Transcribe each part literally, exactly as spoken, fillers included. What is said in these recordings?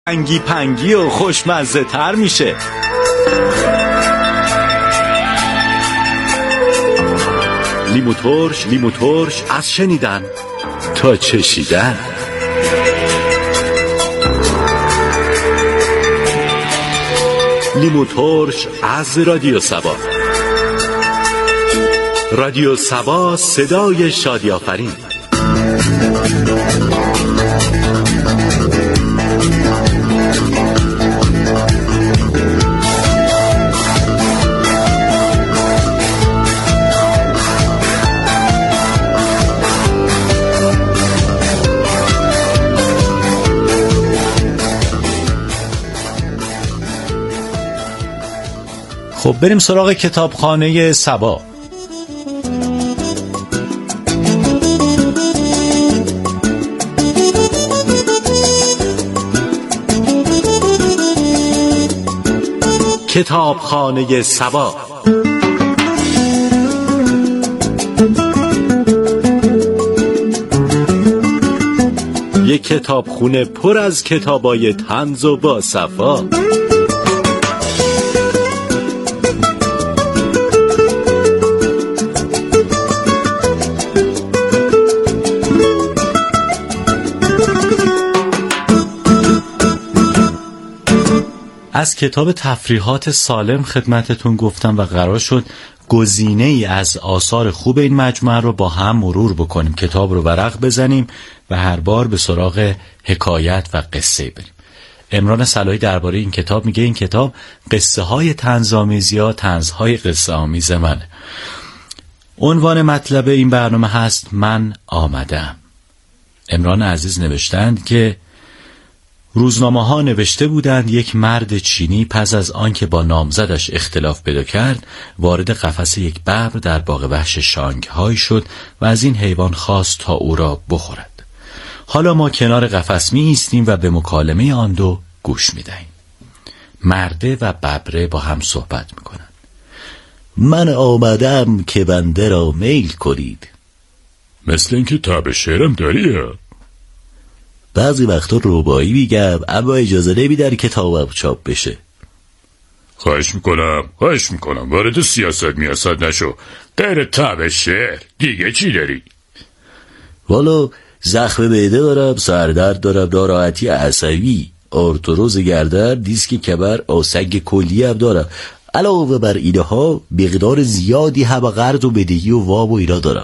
پنگی پنگی و خوشمزه تر میشه. لیمو ترش لیمو ترش از شنیدن تا چشیدن. لیمو ترش از رادیو سبا. رادیو سبا، صدای شادی آفرین. خب بریم سراغ کتابخانه سبا. کتابخانه سبا. یک کتابخونه پر از کتابای طنز و با صفا. از کتاب تفریحات سالم خدمتتون گفتم و قرار شد گزینه ای از آثار خوب این مجموعه رو با هم مرور بکنیم. کتاب رو ورق بزنیم و هر بار به سراغ حکایت و قصه بریم. عمران صلاحی درباره این کتاب میگه این کتاب قصه های طنزآمیز یا طنزهای قصه آمیز منه. عنوان مطلب این برنامه هست من آمدم. عمران عزیز نوشتند که روزنامه ها نوشته بودند یک مرد چینی پس از آنکه با نامزدش اختلاف پیدا کرد وارد قفس یک ببر در باغ وحش شانگهای شد و از این حیوان خواست تا او را بخورد. حالا ما کنار قفس می ایستیم و به مکالمه آن دو گوش می دهیم. مرده و ببره با هم صحبت می کنند. من آمدم که بنده را میل کنید. مثل اینکه تاب شعرم داریه. بعضی وقتا ربایی میگم اما اجازه نمیدن کتابم چاپ بشه. خواهش میکنم خواهش میکنم وارد سیاست میاست نشو. غیر طبع شعر دیگه چی داری؟ والا زخم معده دارم، سردرد دارم، ناراحتی عصبی، آرتروز گردن، دیسک کمر، آسنگ کلی هم دارم. علاوه بر اینها مقدار زیادی هم قرض و بدهی و وام و اینا دارم.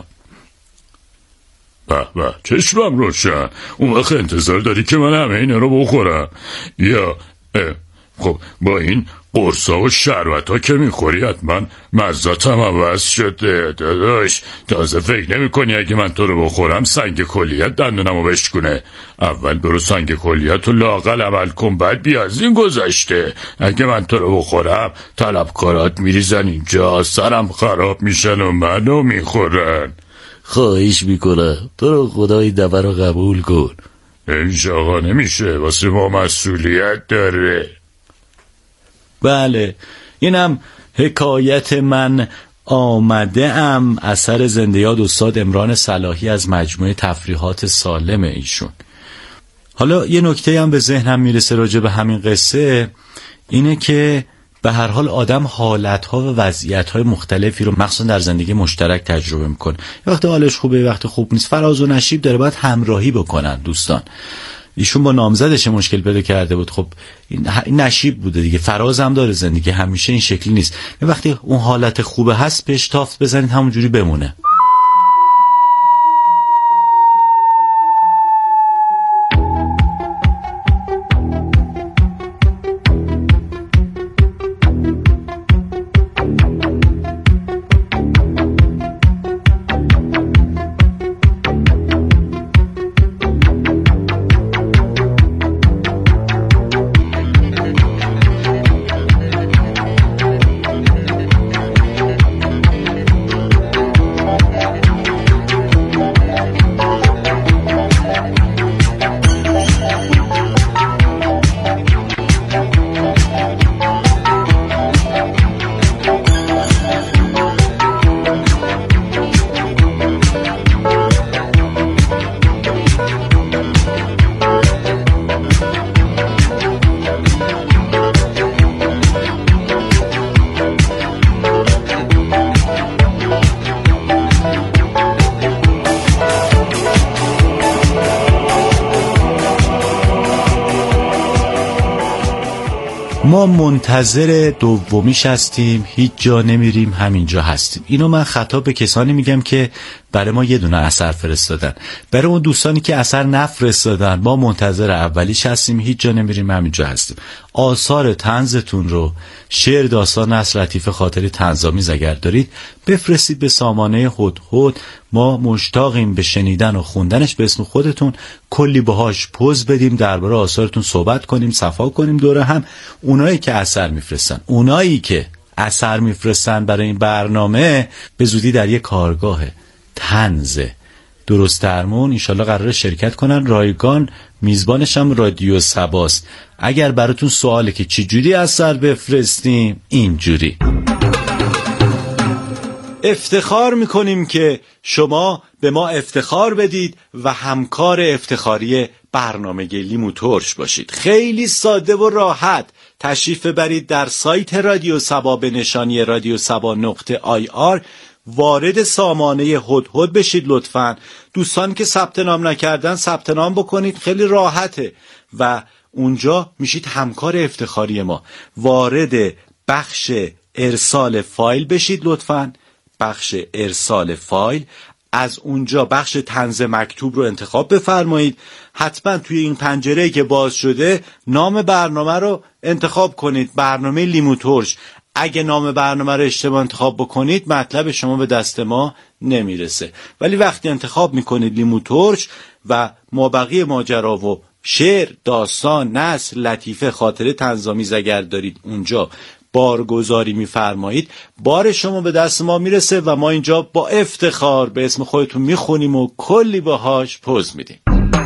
به به چشمم روشن. اون وقت انتظار داری که من همه اینا رو بخورم یا خب با این قرصا و شربت که میخوری حتما مزاتم عوض شده داداش. تازه فکر نمی کنی اگه من تو رو بخورم سنگ کلیت دندونمو بشکنه؟ اول برو سنگ کلیت رو لااقل عمل کن بعد بیا از این گذشته. اگه من تو رو بخورم طلبکارات میریزن اینجا سرم خراب میشن و منو میخورن. خواهش میکنم تو رو خدای دفعه رو قبول کن. این آقا نمیشه واسه ما مسئولیت داره. بله اینم حکایت من آمده ام اثر زنده یاد استاد عمران صلاحی از مجموعه تفریحات سالم ایشون. حالا یه نکته هم به ذهنم میرسه راجع به همین قصه، اینه که به هر حال آدم حالتها و وضعیتهای مختلفی رو مخصوصا در زندگی مشترک تجربه میکنه. یه وقت حالش خوبه یه وقت خوب نیست. فراز و نشیب داره، باید همراهی بکنن دوستان. ایشون با نامزدش مشکل پیدا کرده بود. خب این نشیب بوده دیگه. فراز هم داره زندگی، همیشه این شکلی نیست. یه وقتی اون حالت خوبه هست بهش تافت بزنید همونجوری بمونه. ما منتظر دومیش هستیم، هیچ جا نمیریم، همینجا هستیم. اینو من خطاب به کسانی میگم که برای ما یه دونه اثر فرستادن. برای اون دوستانی که اثر نفرستادن، ما منتظر اولیش هستیم، هیچ جا نمیریم، همینجا هستیم. آثار طنزتون رو، شعر، داستان، نثر، لطیفه، خاطره، طنزآمیز اگر دارید بفرستید به سامانه هدهد. ما مشتاقیم به شنیدن و خوندنش. به اسم خودتون کلی باهاش پوز بدیم، درباره آثارتون صحبت کنیم، صفا کنیم دوره هم. اونایی که اثر میفرستن اونایی که اثر میفرستن برای این برنامه به زودی در یک کارگاه طنز درست درمون انشالله قراره شرکت کنن. رایگان میزبانش هم رادیو سباست. اگر براتون سواله که چی جوری اثر بفرستیم، اینجوری. افتخار میکنیم که شما به ما افتخار بدید و همکار افتخاری برنامه لیمو ترش باشید. خیلی ساده و راحت تشریف ببرید در سایت رادیو سبا به نشانی رادیو سبا نقطه آی آر، وارد سامانه هدهد بشید. لطفاً دوستان که ثبت نام نکردن ثبت نام بکنید، خیلی راحته و اونجا میشید همکار افتخاری ما. وارد بخش ارسال فایل بشید لطفاً، بخش ارسال فایل. از اونجا بخش طنز مکتوب رو انتخاب بفرمایید. حتما توی این پنجره که باز شده نام برنامه رو انتخاب کنید، برنامه لیمو ترش. اگه نام برنامه رو اشتباه انتخاب بکنید مطلب شما به دست ما نمیرسه. ولی وقتی انتخاب میکنید لیمو ترش و مابقی ماجرا و شعر، داستان، نثر، لطیفه، خاطره، طنزآمیز اگر دارید اونجا بارگذاری میفرمایید، بار شما به دست ما میرسه و ما اینجا با افتخار به اسم خودتون میخونیم و کلی باهاش پوز میدیم.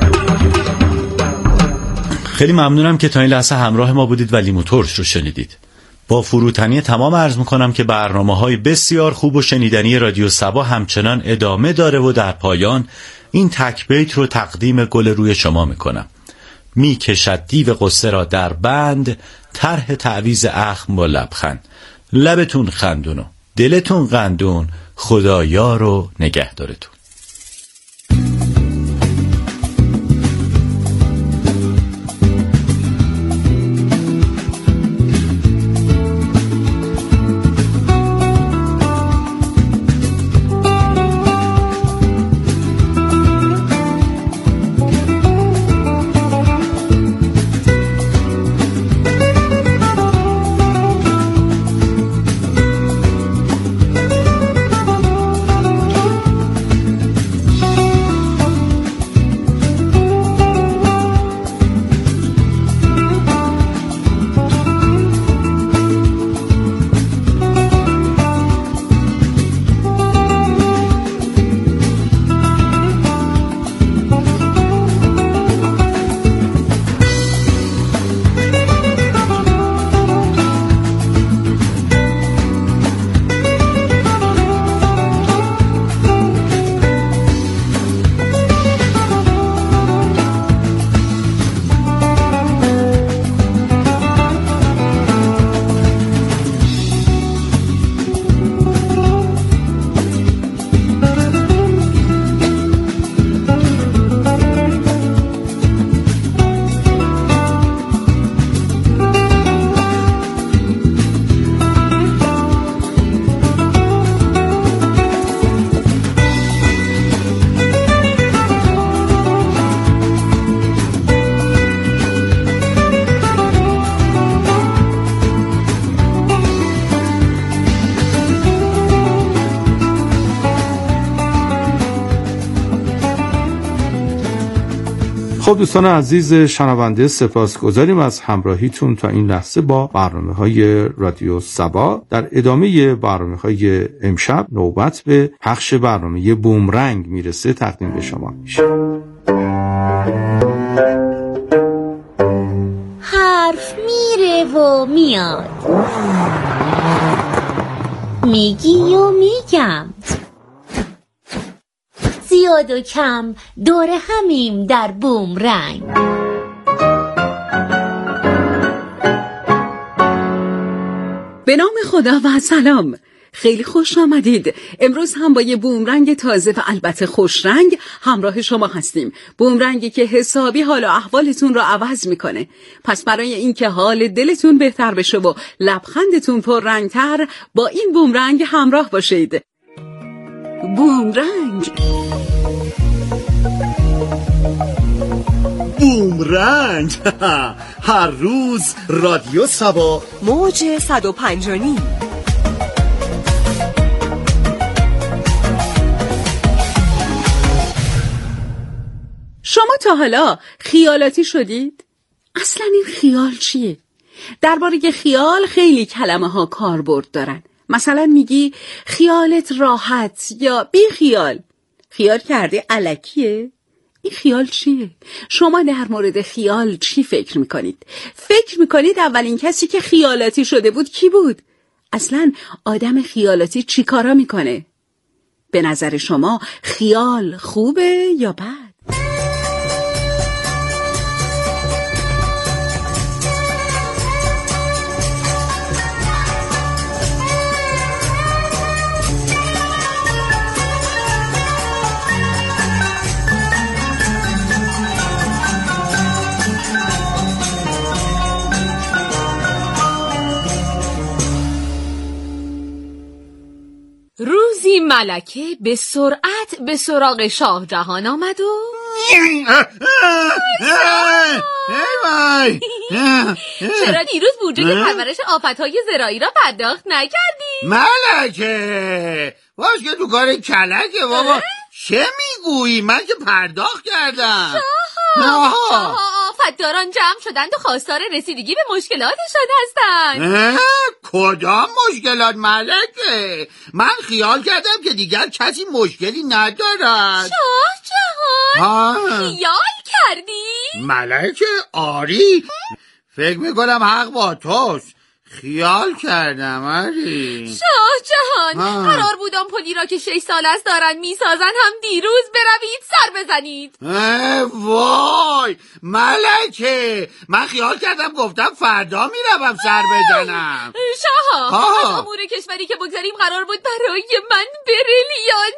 خیلی ممنونم که تا این لحظه همراه ما بودید و لیمو ترش رو شنیدید. با فروتنی تمام عرض میکنم که برنامه‌های بسیار خوب و شنیدنی رادیو سبا همچنان ادامه داره و در پایان این تک بیت رو تقدیم گل روی شما میکنم. می کشد دیو قصه را در بند، طرح تعویض اخم با لبخند. لبتون خندون و دلتون قندون، خدا یار و نگهدارتون. خب دوستان عزیز شنونده، سپاسگزاریم از همراهیتون تا این لحظه با برنامه‌های رادیو سبا. در ادامه برنامه‌های امشب نوبت به پخش برنامه بومرنگ میرسه، تقدیم به شما میشه. حرف میره و میاد، میگی و میگم، زیاد و کم دور همیم در بومرنگ. به نام خدا و سلام. خیلی خوش آمدید. امروز هم با یه بومرنگ تازه و البته خوش رنگ همراه شما هستیم. بومرنگی که حسابی حال و احوالتون رو عوض میکنه. پس برای اینکه حال دلتون بهتر بشه و لبخندتون پر رنگتر، با این بومرنگ همراه باشید. بومرنگ بومرنگ هر روز رادیو سبا موج صد و پنج و نیم. شما تا حالا خیالاتی شدید؟ اصلا این خیال چیه؟ درباره خیال خیلی کلمه ها کاربرد دارن. مثلا میگی خیالت راحت یا بی خیال. خیال کرده الکیه؟ این خیال چیه؟ شما در مورد خیال چی فکر میکنید؟ فکر میکنید اولین کسی که خیالاتی شده بود کی بود؟ اصلا آدم خیالاتی چی کارا میکنه؟ به نظر شما خیال خوبه یا بد؟ روزی ملکه به سرعت به سراغ شاه جهان آمد و چرا دیروز بودجه پرورش آفتهای زراعی را پرداخت نکردی؟ ملکه باش که تو کار کلکه بابا. چه میگویی؟ من که پرداخت کردم. شاه شاه آفتداران جمع شدند و خواستار رسیدگی به مشکلاتشان هستند. کدام مشکلات ملکه؟ من خیال کردم که دیگر کسی مشکلی ندارد. شاه جهان خیال کردی؟ ملکه آری، فکر میکنم حق با توست. خیال کردم آری. شاه جهان قرار بود آمپولی را که شش سال است دارن میسازن هم دیروز بروید سر بزنید. وای ملکه، من خیال کردم گفتم فردا میروم سر بزنم. شاه از امور کشوری که بگذاریم قرار بود برای من بریلیان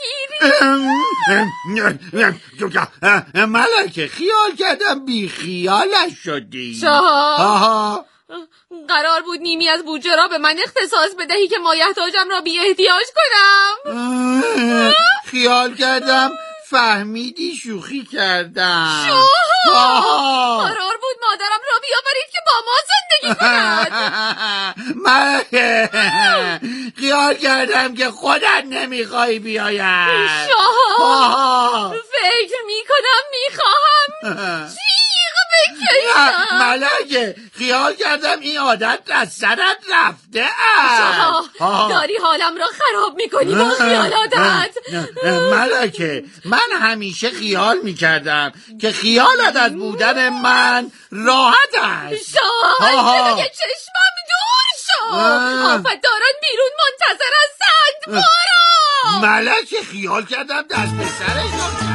بگیری. ملکه خیال کردم بی خیالش شدی. شاه قرار بود نیمی از بودجه را به من اختصاص بدهی که مایحتاجم را بی احتیاج کنم. خیال کردم فهمیدی شوخی کردم. شاه قرار بود مادرم را بیاورید که با ما زندگی کند. من خیال کردم که خودت نمیخوای بیاید. شاه فکر میکنم میخواهم جیغ بکشم. ملکه خیال کردم این عادت از سرت رفته است. شاه داری حالم را خراب میکنی با خیالاتت. ملکه من همیشه خیال میکردم که خیالت از بودن من راحت است. شاه از جلوی چشمم دور شو. آفتداران بیرون منتظر هستند. برو. ملکه خیال کردم دست به سرشون.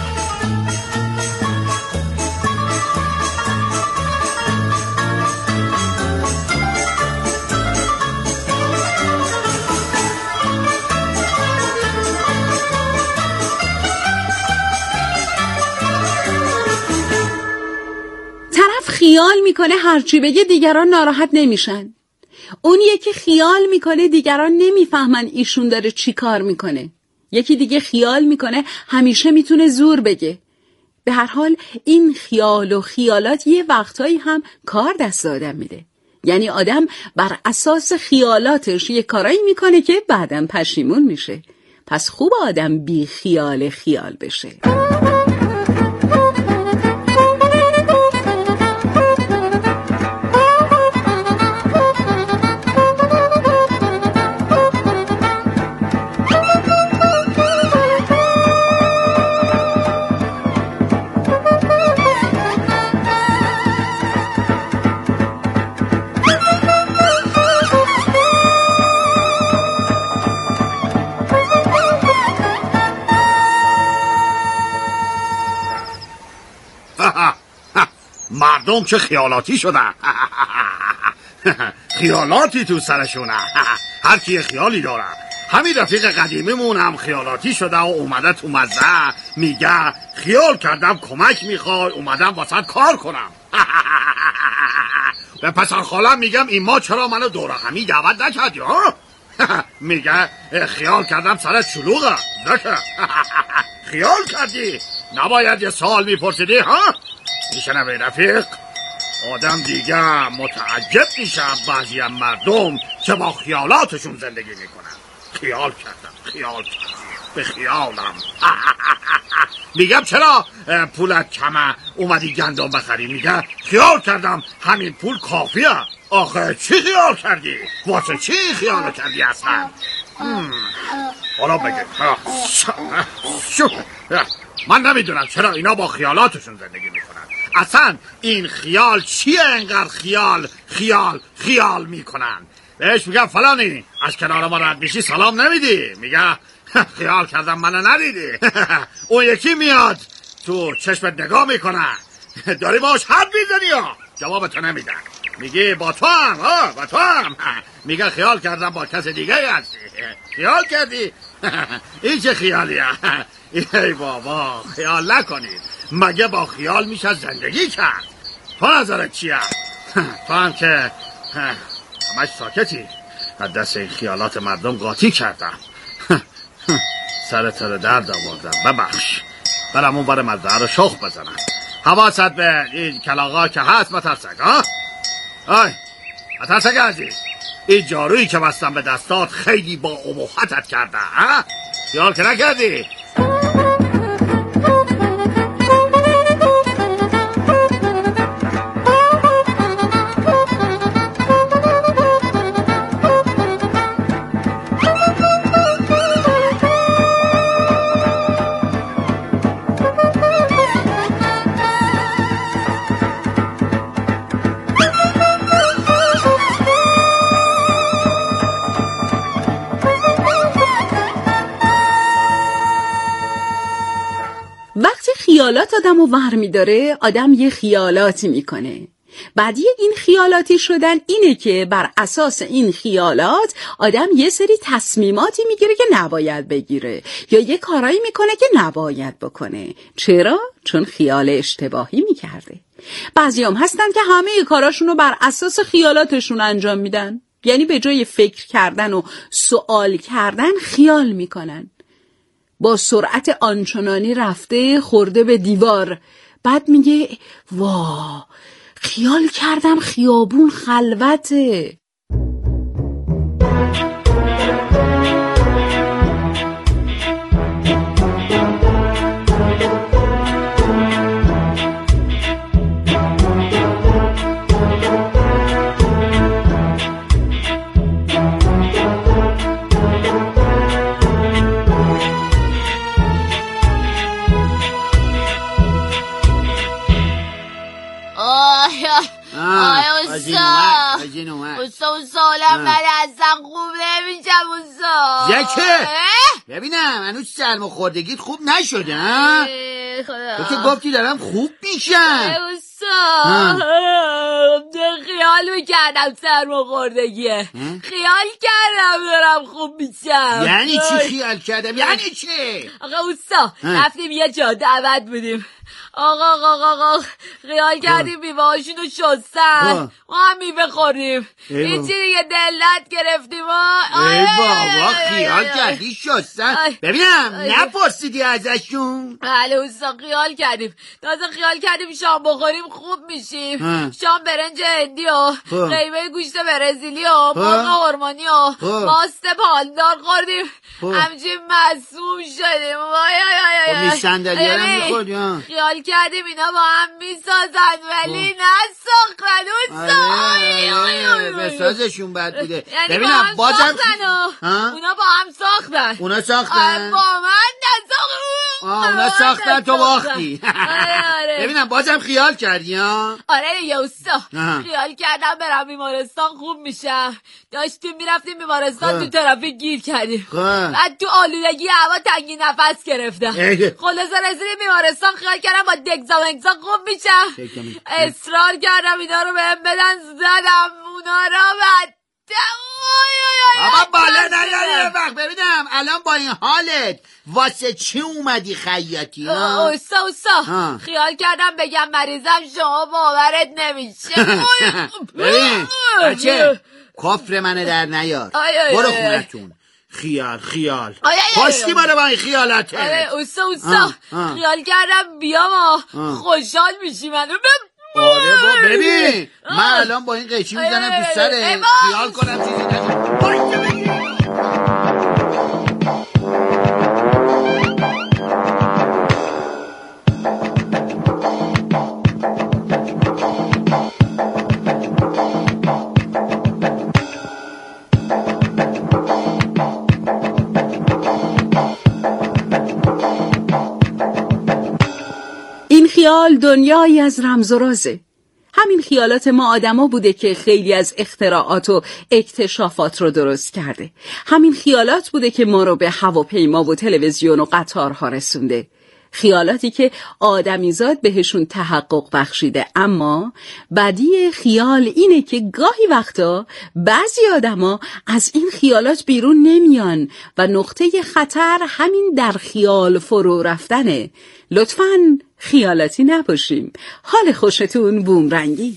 خیال میکنه هرچی بگه دیگران ناراحت نمیشن. اون یکی خیال میکنه دیگران نمیفهمن ایشون داره چی کار میکنه. یکی دیگه خیال میکنه همیشه میتونه زور بگه. به هر حال این خیال و خیالات یه وقتایی هم کار دست آدم میده. یعنی آدم بر اساس خیالاتش یه کارایی میکنه که بعدم پشیمون میشه. پس خوب آدم بی خیال خیال بشه. مردم چه خیالاتی شدن. خیالاتی تو سرشونه. هر کی خیالی داره. همین رفیق قدیمیمون هم خیالاتی شده و اومده تو مزرعه میگه خیال کردم کمک میخوای اومدم واسط کار کنم. به پسر خالم میگم این ما چرا منو دور همی دعوت نکردی ها؟ میگه خیال کردم سرت شلوغه. خیال کردی نباید یه سوال میپرسیدی ها؟ میشنوی رفیق؟ آدم دیگه متعجب میشه بعضی مردم که با خیالاتشون زندگی میکنن. خیال کردم خیال کردم به خیالم. میگم چرا پولت کمه اومدی گندم بخری؟ میگه خیال کردم همین پول کافیه. آخه چی خیال کردی؟ واسه چی خیال کردی اصلا؟ حالا بگه من نمیدونم چرا اینا با خیالاتشون زندگی میکنن. اصلا این خیال چیه انقدر خیال خیال خیال میکنن؟ بهش میگم فلانی از کنار ما رد میشی سلام نمیدی، میگه خیال کردم منو ندیدی. اون یکی میاد تو چشمت نگاه میکنه داری باش حرف میزنی یا جوابتو نمیدن. میگی با تو هم ها با تو هم میگه خیال کردم با کس دیگه هستی. خیال کردی؟ این چه خیالیه؟ ای بابا خیال نکنید، مگه با خیال میشه زندگی کرد؟ تو نظرت چیه؟ تو هم که همش ساکتی، از دست این خیالات مردم قاطی کردم. سرت رو درد آوردم ببخش. برم اون بر مزرعه رو شخ بزنم. حواست به این کلاغا که هست مترسک ها؟ آی مترسک عزیز، این جارویی که بستم به دستات خیلی با ابهتت کرده ها؟ خیال که نکردی؟ خیالات آدم رو ور می‌داره، آدم یه خیالاتی میکنه. بعدی این خیالاتی شدن اینه که بر اساس این خیالات آدم یه سری تصمیماتی میگیره که نباید بگیره یا یه کارایی میکنه که نباید بکنه. چرا؟ چون خیال اشتباهی میکرده. بعضی هم هستن که همه کاراشون رو بر اساس خیالاتشون انجام میدن، یعنی به جای فکر کردن و سوال کردن خیال میکنن. با سرعت آنچنانی رفته خورده به دیوار، بعد میگه وا خیال کردم خیابون خلوته. اوستا سالم من اصلا خوب نمیشم اوستا. زکه ببینم هنوز سرما خوردگیت خوب نشده ها؟ تو که گفتی دارم خوب میشم. اوستا خیال میکردم سرما خوردگیه، خیال کردم دارم خوب میشم. یعنی چی خیال کردم؟ یعنی چی؟ آقا اوستا رفتیم یه جا دعوت بودیم، آقا آقا آقا خیال کردیم میوه هاشونو شستن، ما هم میوه خوردیم، این چی دیگه دلت گرفتیم. ای بابا خیال کردی شستن؟ ببینم نپرسیدی ازشون؟ بله اوستا خیال کردیم، تازه خیال کردیم شام بخوریم خوب میشیم. شام برنج هندی و قیمه گوشت برزیلی و مرغ هورمونی و ماست پالدار خوردیم، همچین مسموم شدیم. خب می صندلی ها رو میخوردیم، خیال کردیم اینا با هم میسازن ولی نساختن. اوستا بسازشون بد بوده. ببینم بازم اونا با هم ساختن. اونا ساختن؟ با من نساختن. اونا ساختن تو باختی. ببینم بازم خیال کردی ها؟ آره دیگه اوستا خیال کردم برم بیمارستان خوب میشم، داشتیم میرفتیم بیمارستان تو ترافیک گیر کردیم، بعد تو آلودگی هوا تنگی نفس گرفتم، خلاصه رسیدیم بیمارستان خیال کردم با دگزا مگزا خوب میشم، اصرار کردم اینا رو بهم بدن، زدم اونا رو بعد بابا بالا نیاری وقت ببینم الان با این حالت واسه چی اومدی خیاطی؟ اوستا اوستا خیال کردم بگم مریضم شما باورت نمیشه. ببین بچه کفر منو در نیار، برو خونتون. خیال خیال خوشتی منو با این خیالته. اوستا اوستا خیال کردم بیام خوشحال میشی منو. آره با ببین من الان با این قیچی میزنم تو سره خیال کنم چیزی نشد. باشه بگیر این خیال دنیایی از رمز و رازه. همین خیالات ما آدما بوده که خیلی از اختراعات و اکتشافات رو درست کرده. همین خیالات بوده که ما رو به هواپیما و تلویزیون و قطارها رسونده. خیالاتی که آدمیزاد بهشون تحقق بخشیده. اما بدی خیال اینه که گاهی وقتا بعضی آدما از این خیالات بیرون نمیان و نقطه خطر همین در خیال فرو رفتنه. لطفاً خیالاتی نباشیم. حال خوشتون بومرنگی.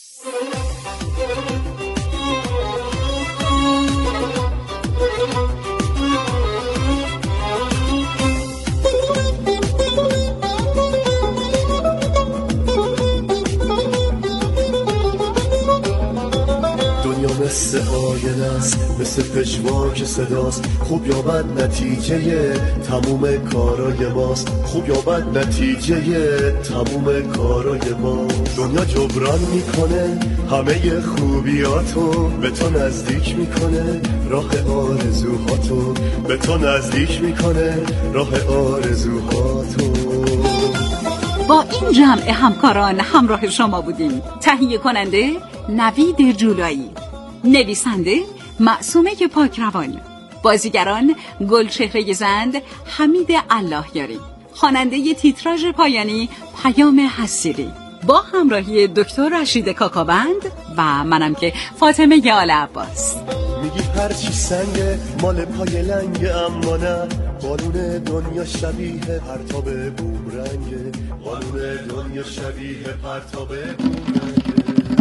مثل آینه است، مثل پژواک صداست. خوب یا بد نتیجه تموم کارای ماست. خوب یا بد نتیجه تموم کارای ماست. دنیا جبران میکنه همه خوبیاتو، به تو نزدیک میکنه راه آرزوهاتو، به تو نزدیک میکنه راه آرزوهاتو. با این جمع همکاران همراه شما بودیم. تهیه کننده نوید جولایی، نویسنده معصومه پاکروان، بازیگران گلچهره زند حمید اللهیاری، خواننده تیتراژ پایانی پیام حسیری، با همراهی دکتر رشید کاکاوند و منم که فاطمه آل عباس. میگی هرچی سنگه مال پای لنگ، اما نه، قانون دنیا شبیه پرتاب بومرنگه. قانون دنیا شبیه پرتاب بومرنگه.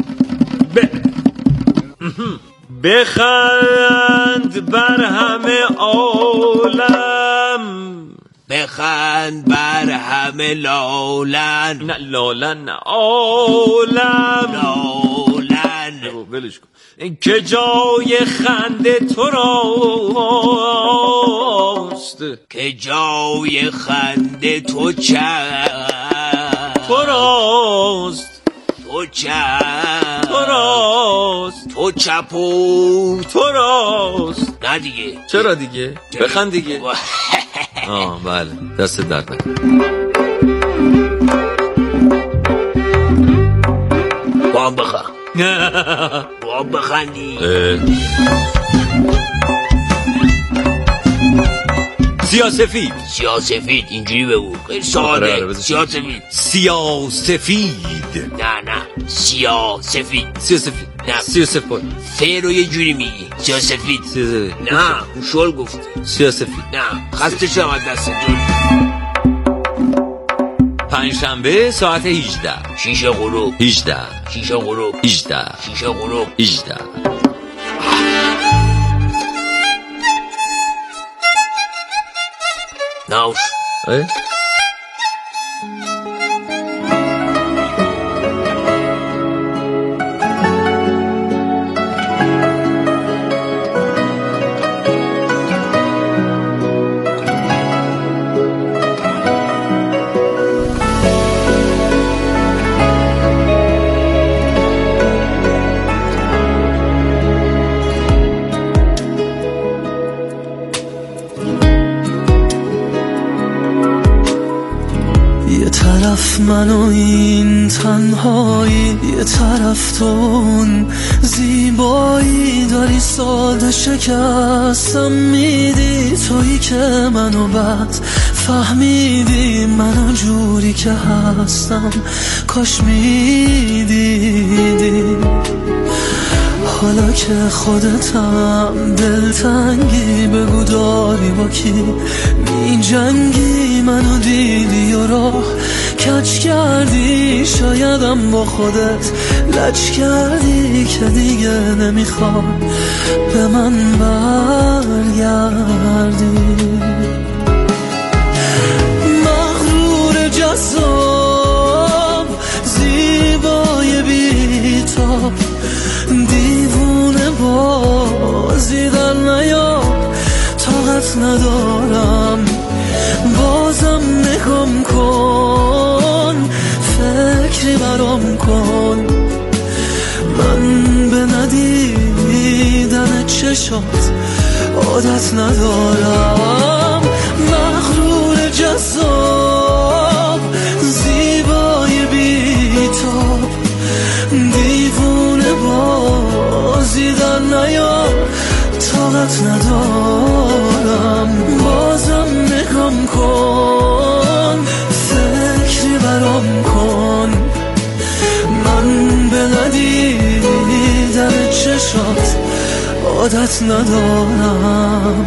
بخند بر همه عالم، بخند بر همه لالن. نه لالن، نه عالم، لالن. ولش کن که جای خنده تو راست، که جای خنده تو چه تو راست، تو چپ تو راست، تو چپو تو راست. نه دیگه. چرا دیگه؟ بخند دیگه. آه بله، دست درد نکنه. با هم بخند. با هم بخندی. سیاسفید. سیاسفید اینجوری بگو، خیلی ساده. سیاسفید. سیاسفید. نه نه سیاسفید. سیاسفید. نه سیاسفید. فعل رو یه جوری میگی. سیاسفید. نه خوشحال گفتی. سیاسفید. نه خسته شدم از دست جون. پنجشنبه ساعت هجده. شیش غروب. هجده. شیش غروب. هجده. شیش غروب. هجده. ناوش. اه؟ من و این تنهایی، یه طرف تو اون زیبایی، داری ساده شکستم میدی، تویی که منو بعد فهمیدی منو جوری که هستم، کاش میدیدی. حال حالا که خودتم دلتنگی بگو داری با کی می جنگی، منو دیدی و راه کج کردی، شایدم با خودت لج کردی که دیگه نمیخوام به من برگردی. مغرور جذاب زیبای بی‌تاب، دیوونه بازی در نیار، طاقت ندارم بازم نگم کن، فکری برام کن، من به ندیدن چشات عادت ندارم. مغرور جذاب زیبای بی‌تاب، دیوونه بازی در نیار، طاقت ندارم بازم نگم کن، فکری برام کن، من به ندیدن چشات عادت ندارم.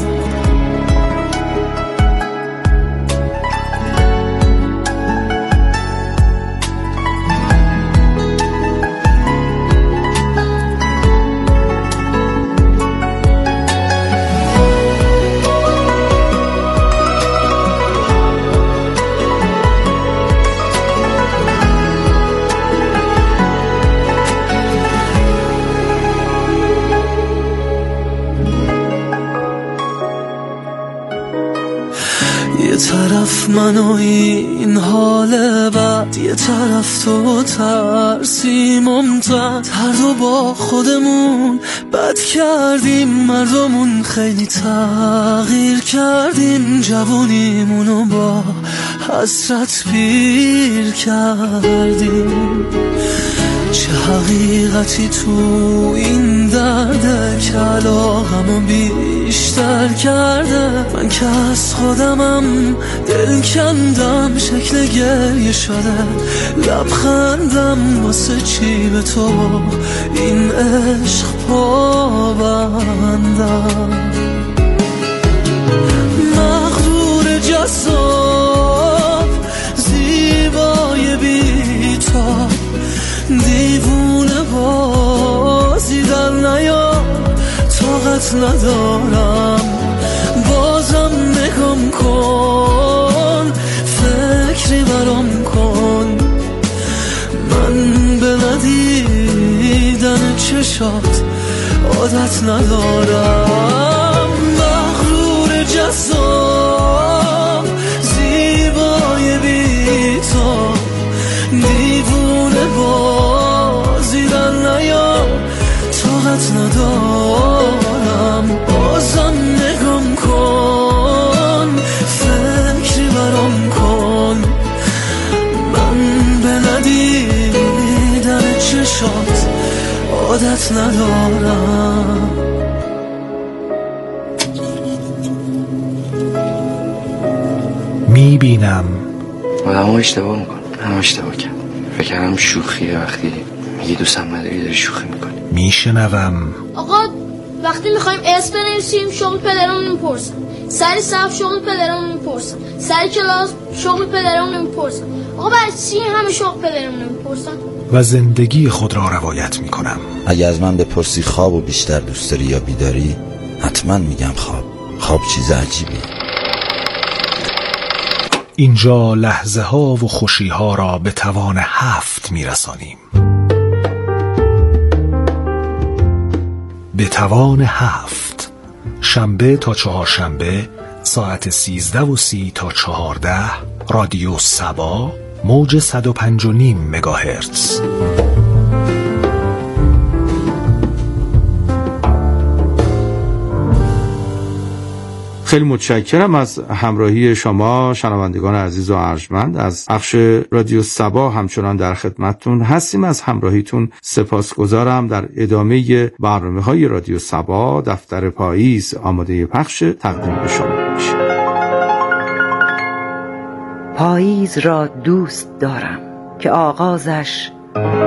یه طرف من و این حال بد، یه طرف تو ترسی ممتد، هر دو با خودمون بد کردیم، مردمون خیلی تغییر کردیم، جوونیمونو با حسرت پیر کردیم. چه حقیقتی تو این درده که علاقمو بیشتر کرده، من که از خودمم دل کندم، شکل گریه شده لبخندم، واسه چی به تو این عشق پابندم. مغرور جذاب زیبای بی‌تاب، دیوونه بازی در نیار، طاقت ندارم بازم نگم کن، فکری برام کن، من به ندیدن چشات عادت ندارم. مغرور جذاب زیبای بی‌تاب، دیوونه بازی در نیار، طاقت ندارم بازم نگم کن، فکری برام کن، من به ندیدن چشات عادت ندارم. میبینم آدم ها اشتباه میکن، هم اشتباه کردم، فکر کردم شوخیه، وقتی میگی دوستم نداری داری شوخی میکنی. میشنوم آقا وقتی میخوایم اسم بنویسیم شغل پدرمون میپرسن، سری صف شغل پدرمون میپرسن، سری کلاس شغل پدرمون میپرسن. آقا برای چی همه شغل پدرمون میپرسن؟ و زندگی خود را روایت میکنم. اگه از من بپرسی خواب و بیشتر دوست داری یا بیداری، حتما میگم خواب. خواب چیز عجیبی. اینجا لحظه ها و خوشی ها را به توان هفت میرسانیم. به توان هفت، شنبه تا چهارشنبه ساعت سیزده و سی تا چهارده، رادیو سبا، موج صد و پنج و نیم مگاهرتز. خیلی متشکرم از همراهی شما شنوندگان عزیز و ارجمند. از بخش رادیو سبا همچنان در خدمتتون هستیم. از همراهیتون سپاسگزارم. در ادامه برنامه‌های رادیو سبا دفتر پاییز آماده پخش تقدیم به شما میشه. پاییز را دوست دارم که آغازش